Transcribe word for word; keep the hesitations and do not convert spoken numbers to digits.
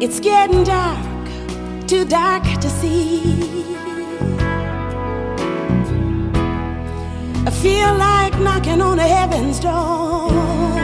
It's getting dark, too dark to see. I feel like knocking on a heaven's door.